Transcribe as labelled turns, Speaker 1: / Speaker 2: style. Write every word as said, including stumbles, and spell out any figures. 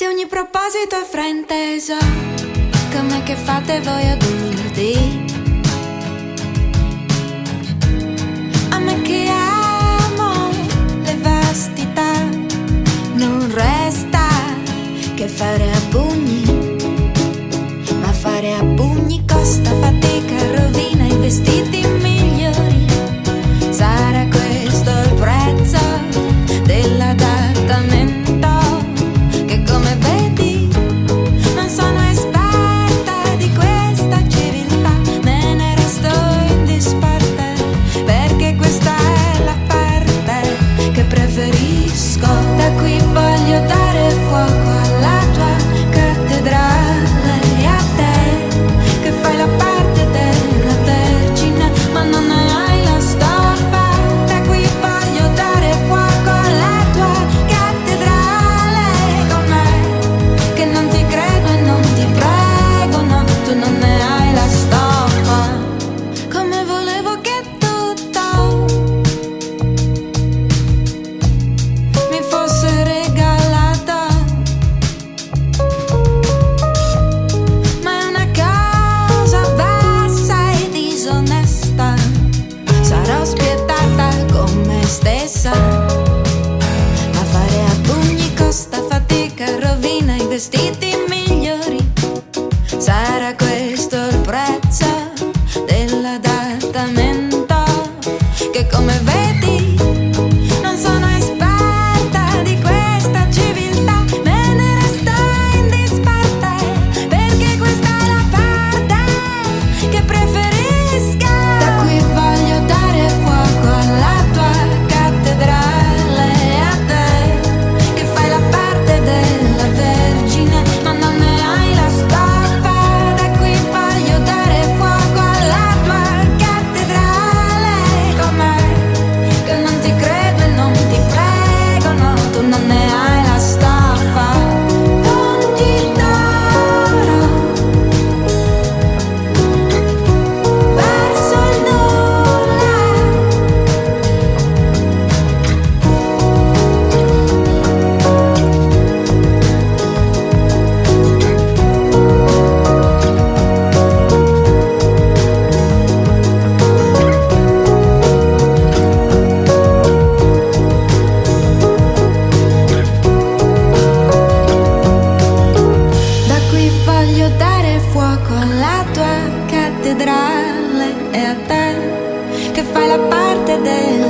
Speaker 1: Se ogni proposito è frainteso, come che fate voi adulti? A me che amo le vastità, non resta che fare a pugni, ma fare a pugni costa fatica, rovina i vestiti migliori. Sarà questo il prezzo dell'adattamento? Come vedi, non sono esperta di questa civiltà, me ne resto in disparte, perché questa è la parte che preferisco. Da qui voglio dare fuoco alla tua cattedrale e a te, che fai la parte della vergine, ma non ne hai la stoffa. Da qui voglio dare fuoco alla tua cattedrale, che non ti credo e non ti prego, no, tu non ne hai la stoffa. Come volevo che tutto mi fosse regalato, ma è una cosa bassa e disonesta. Sarò spietata con me stessa, ma fare a pugni costa fatica, rovina i vestiti migliori. Sarà questo il prezzo dell'adattamento, che come vedi non sono esperta di questa civiltà, me ne resto in disparte, perché questa è la parte che preferisco. Da qui voglio dare fuoco alla tua cattedrale e a te, che fai la parte della vergine, ma non ne hai la stoffa. Da qui voglio dare fuoco alla tua cattedrale, com'è che non ti credo e non ti prego, no, tu non ne hai la stoffa. Punti d'oro verso il nulla. Da qui voglio dare fuoco alla tua cattedrale e a te, che fai la parte del